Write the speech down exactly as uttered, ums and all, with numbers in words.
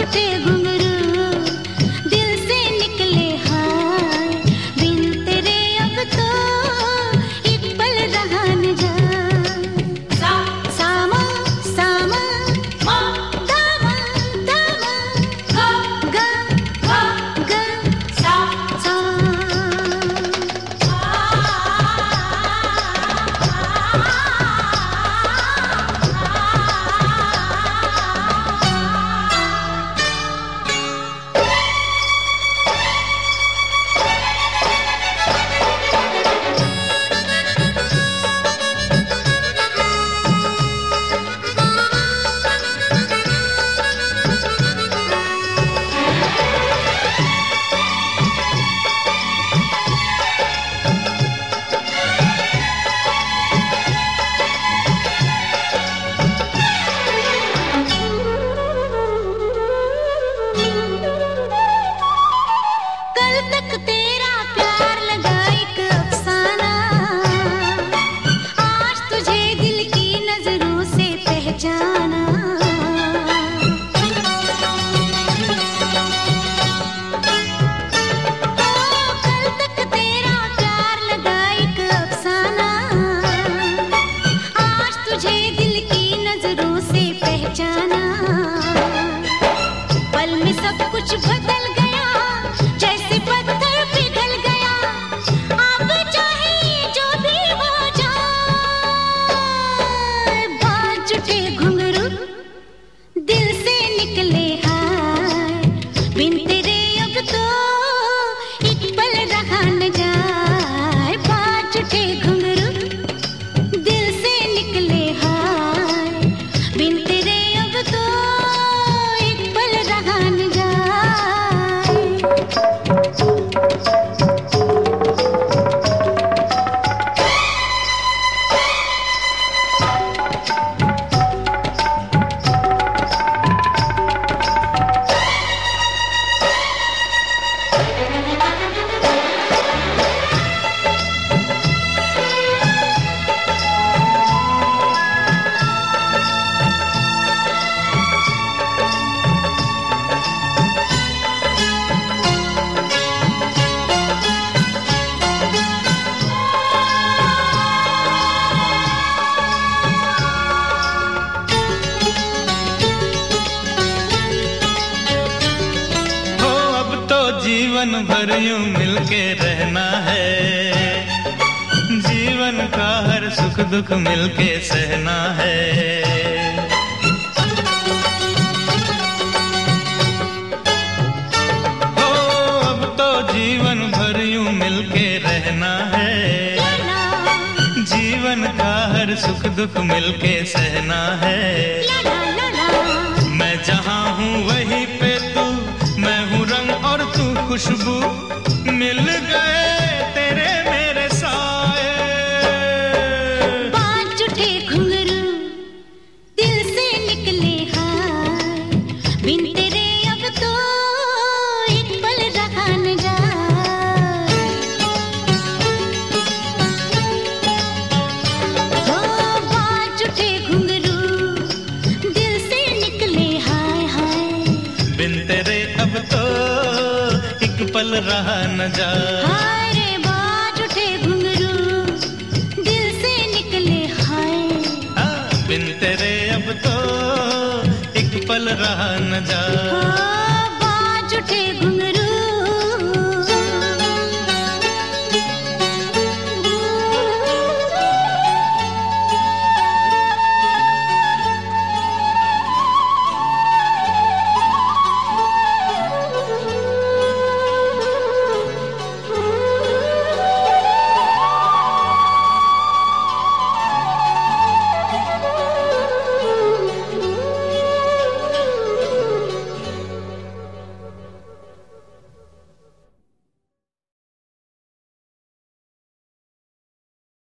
उठे घुंघरू दिल से निकले हाय, बिन तेरे अब तो एक पल रहा न जाए। सा सामा सामा मा दामा दामा गा गा गा गा सा सा। तेरा प्यार लगा एक अफसाना, आज तुझे दिल की नजरों से पहचाना। ओ, कल तक तेरा प्यार लगा एक अफसाना, आज तुझे दिल की नजरों से पहचाना। पल में सब कुछ बदल गया, जैसे पत्थर पिघल गया। अब चाहे जो भी हो जाए, बाज उठे घुंघरू दिल से निकले हाय, बिन तेरे अब तो एक पल रहा न जाए। बाज उठे घुंघरू दिल से निकले हाय, बिन तेरे अब तो एक पल रहा न जाए। जीवन भर यूं मिलके रहना है, जीवन का हर सुख दुख मिलके सहना है। हो अब तो जीवन भर यूं मिलके रहना है, जीवन का हर सुख दुख मिलके सहना है। मैं जहाँ हूँ वहीं पे तू, मैं हूँ रंग और तू खुशबू, मिल गए तेरे मेरे साए। बाज उठे घुंघरू दिल से निकले हाय, बिन तेरे अब तो एक पल रहा न जाए। हो बाज उठे घुंघरू दिल से निकले हाय हाय, बिन तेरे अब तो एक पल रहा न जाए। हाय रे बाज उठे घुंघरू दिल से निकले हाय, बिन तेरे अब तो एक पल रहा न जाए। बाज उठे घुंघरू